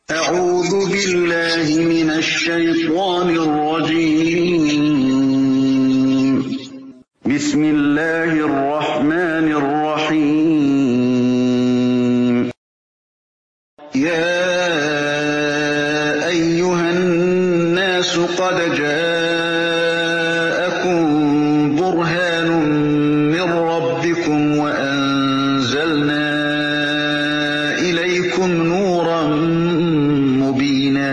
أعوذ بالله من الشيطان الرجيم. بسم الله الرحمن الرحيم. يا أيها الناس قد جاءكم برهان من ربكم وأنزلنا إليكم نورا مبينا.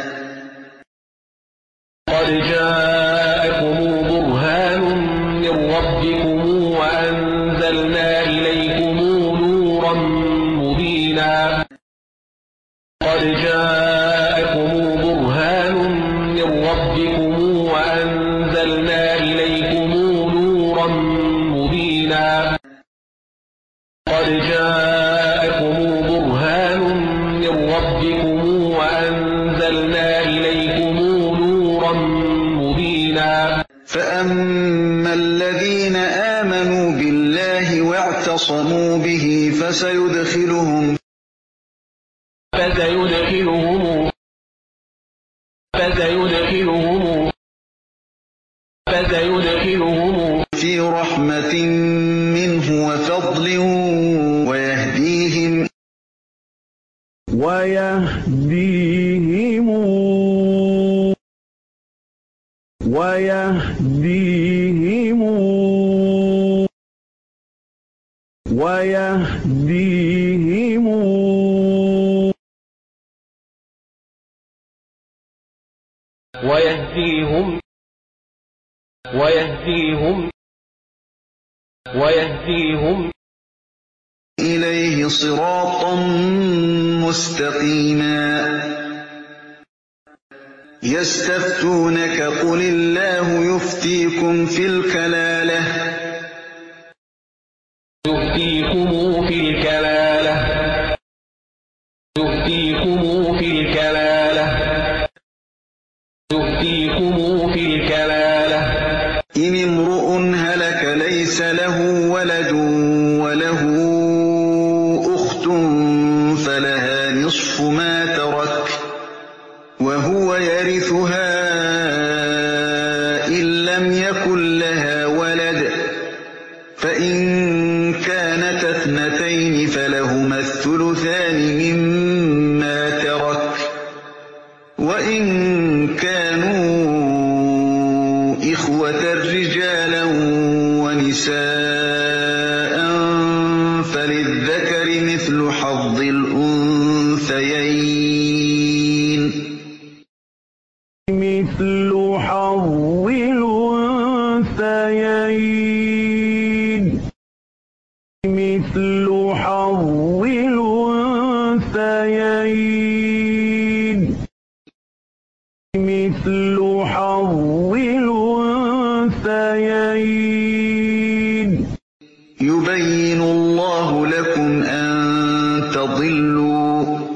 قد جاءكم برهان من ربكم وأنزلنا إليكم نورا مبينا. قد جاءكم برهان من ربكم وأنزلنا إليكم نورا مبينا. قد جاءكم برهان من ربكم وأنزلنا إليكم نورا مبينا. فأما الذين آمنوا بالله واعتصموا به فسيدخلهم في رحمة منه وفضل ويهديهم ويهديهم إليه صراطا مستقيما. يستفتونك قل الله يفتيكم في الكلالة إن امرؤ هلك ليس له ولد وله أخت فلها نصف ما ترك وهو يرثها إن لم يكن لها ولد فإن كانت اثنتين فلهما الثلثان مما ترك وإن كانوا إخوة رجالا ونساء فللذكر مثل حظ الأنثيين. يبين الله لكم أن تضلوا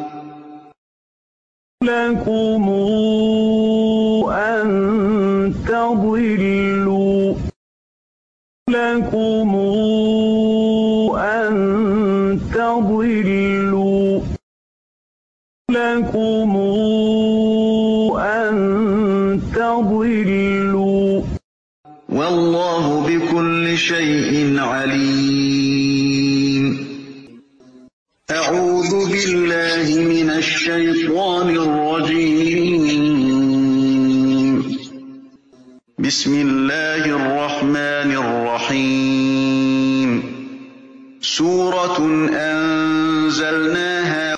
والله بكل شيء عليم. أعوذ بالله من الشيطان الرجيم. بسم الله الرحمن الرحيم. سورة أنزلناها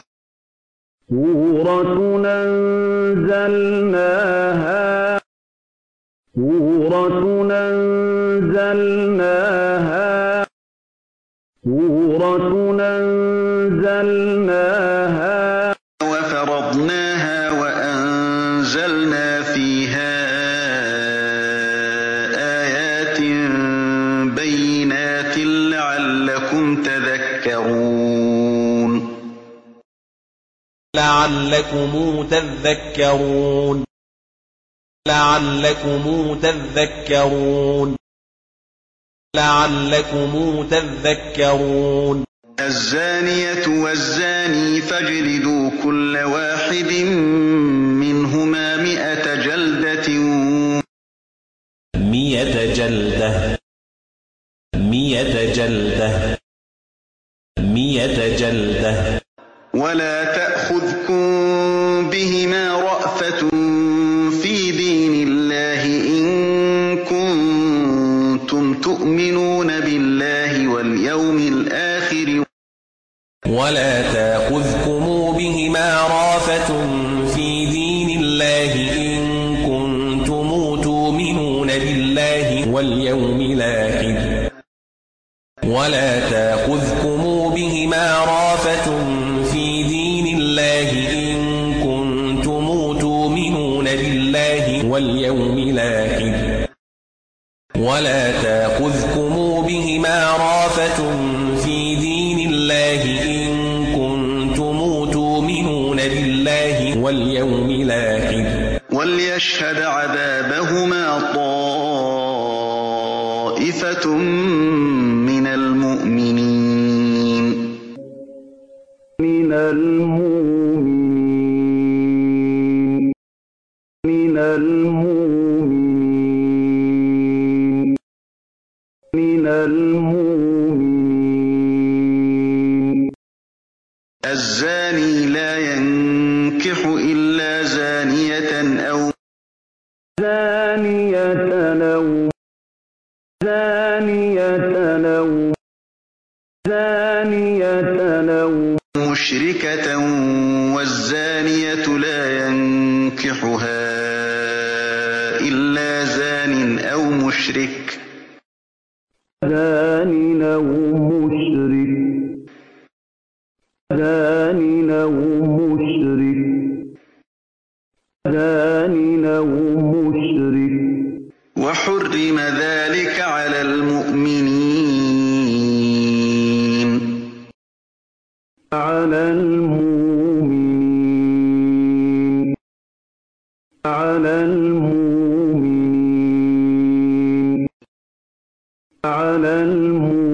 وفرضناها وأنزلنا فيها آيات بينات لعلكم تذكرون. الزانية والزاني فاجلدوا كل واحد منهما 100 جلدة 100 جلدة 100 جلدة 100 جلدة. ولا تأخذكم بهما رأفة في دين الله إن كنتم تؤمنون بالله واليوم الآخر. ولا تأخذكم بهما رأفة في دين الله إن كنتم تؤمنون بالله واليوم الآخر. ولا تأخذكم بهما رأفة في دين الله إن كنتم تؤمنون بالله واليوم الآخر. ولا تأخذكم بهما رأفة في دين الله إن كنتم تؤمنون بالله واليوم الآخر. وليشهد عذابهما طائفة من المؤمنين. من المؤمنين من المؤمنين من المؤمنين. الزاني لا ينكح إلا زانية أو مشركة والزانية لا ينكحها إلا زان أو مشرك. زان أو مشرك وحرم ذلك على المؤمنين. على المؤمنين على المؤمنين على المؤمنين